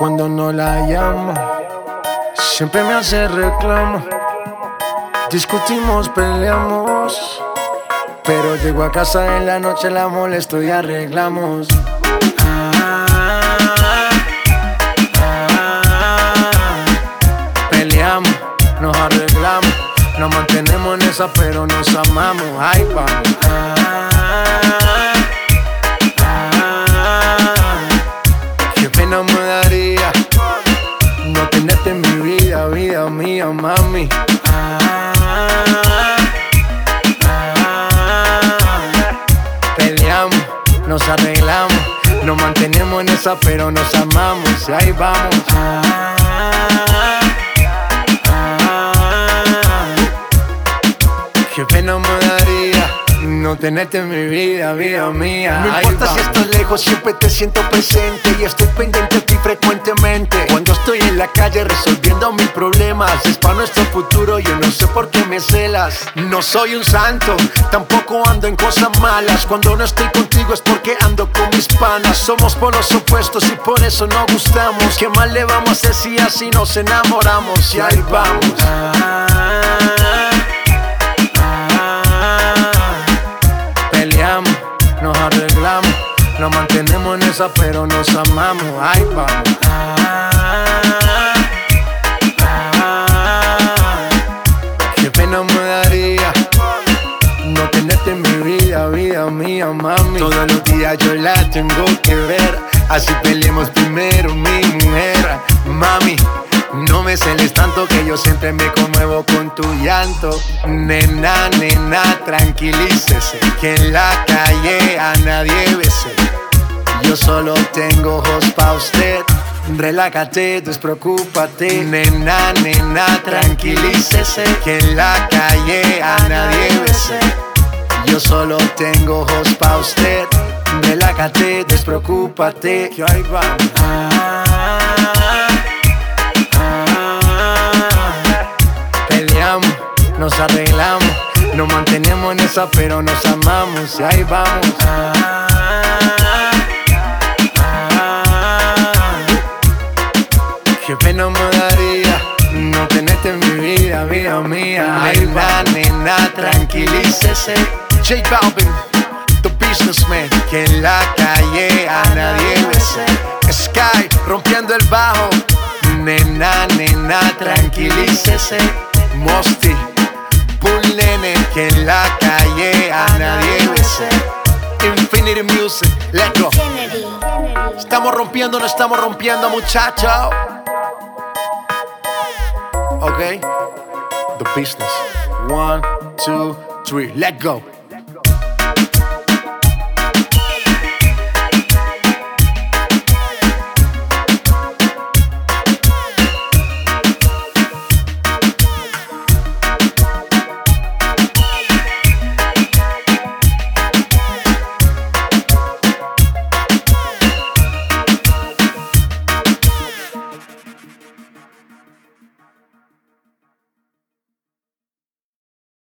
Cuando no la llamo, siempre me hace reclamo. Discutimos, peleamos, pero llego a casa en la noche, la molesto y arreglamos. Peleamos, nos arreglamos, nos mantenemos en esa, pero nos amamos. Ay, vamos. Qué pena me daría no tenerte en mi vida, vida mía, mami. Peleamos, nos arreglamos, nos mantenemos en esa, pero nos amamos. Y ahí vamos. Qué pena me daría no tenerte en mi vida, vida mía. No importa si estás lejos, siempre te siento presente y estoy pendiente de ti frecuentemente. Cuando estoy en la calle resolviendo mis problemas, es para nuestro futuro, yo no sé por qué me celas. No soy un santo, tampoco ando en cosas malas. Cuando no estoy contigo es porque ando con mis panas. Somos polos opuestos y por eso no gustamos. ¿Qué más le vamos a hacer si así nos enamoramos? Y ahí vamos. Nos arreglamos, nos mantenemos en esa, pero nos amamos. Ay, vamos. Qué pena me daría no tenerte en mi vida, vida mía, mami. Todos los días yo la tengo que ver, así peleemos primero, mi mujer. Mami, no me celes tanto que yo siempre me conmuevo con tu llanto. Nena, nena, tranquilícese, que en la calle a nadie bese. Yo solo tengo ojos pa' usted. Relájate, despreocúpate. Nena, nena, tranquilícese, que en la calle a nadie bese. Yo solo tengo ojos pa' usted. Relájate, despreocúpate. Que ahí vamos. Nos arreglamos, nos mantenemos en esa, pero nos amamos. Y ahí vamos. Qué pena me daría no tenerte en mi vida, vida mía. Ay, nena, nena, tranquilícese. J Balvin, the businessman, que en la calle a nadie bese. Sky, rompiendo el bajo. Nena, nena, tranquilícese. Mosty, Bull Nene, que en la calle a nadie bese. Infinity Music, let's go. Estamos rompiendo, no estamos rompiendo, muchachos. Ok, the business. 1, 2, 3, let's go.